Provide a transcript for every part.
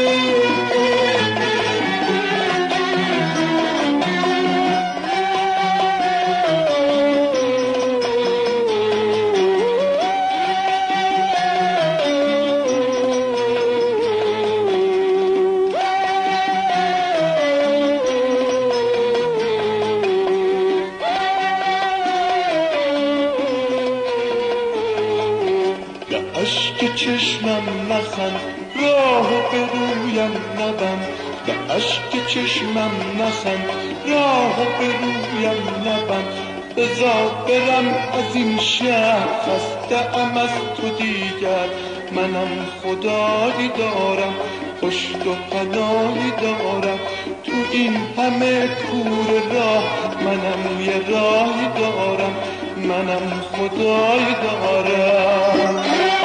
اشک چشمم نخند راه به رویم نبند، به اشک چشمم نخند راه به رویم نبند. بذار برم از این شهر خسته ام از تو دیگر، منم خدایی دارم پشت و پناهی دارم. تو این همه کور راه منم یه راهی دارم، منم خدایی دارم.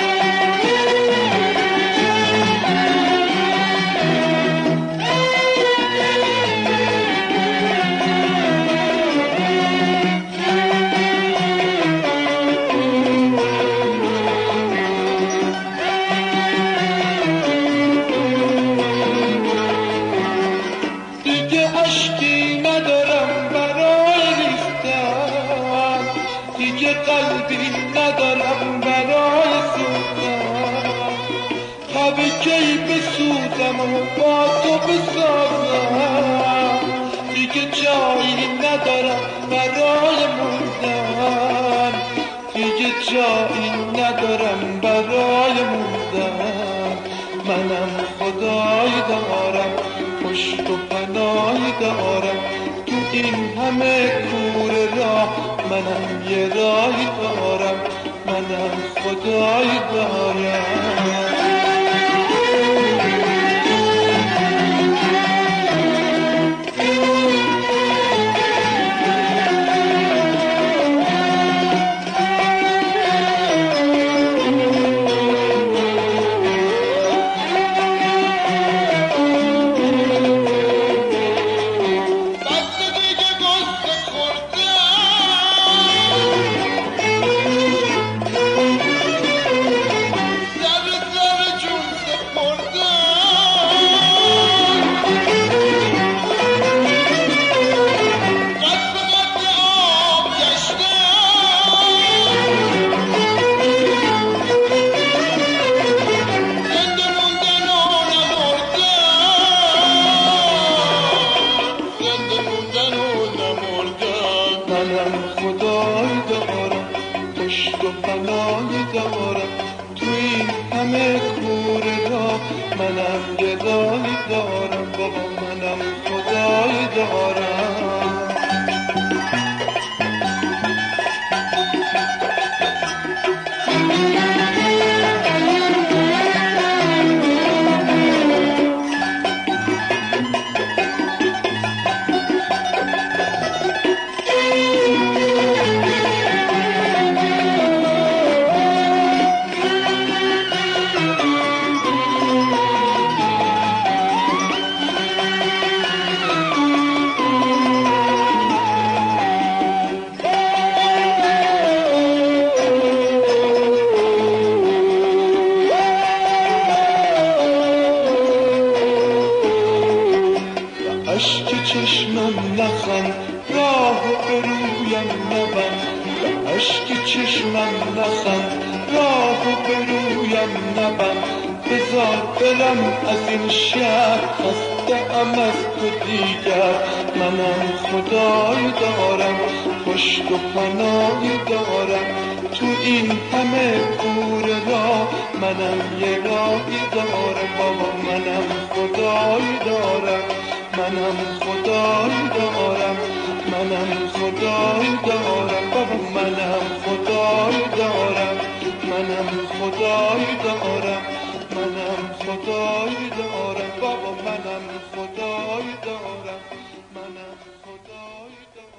دیگه قلبی ندارم برای سوزن، تا به کی بسوزم و با تو بسازم. دیگه جایی ندارم برای موندن، دیگه جایی ندارم برای موندن. منم خدایی دارم پشت و پناهی دارم، تو این همه کور راه منم یه راهی دارم، منم خدایی دارم. منم خدایی دارم پشت و پناهی دارم، تو این همه کور راه منم یه راهی دارم. بابا منم خدایی دارم. اشک چشمم نخند راه به رویم نبند، به اشک چشمم نخند راه به رویم نبند. بذار برم از این شهر خسته ام از تو دیگر، منم خدایی دارم پشت و پناهی دارم. تو این همه کور راه منم یه راهی دارم. بابا منم خدایی دارم، منم خدایی دارم، منم خدایی دارم. بابا منم خدایی دارم، منم خدایی دارم، منم خدایی دارم. بابا منم خدایی دارم، منم خدایی دارم.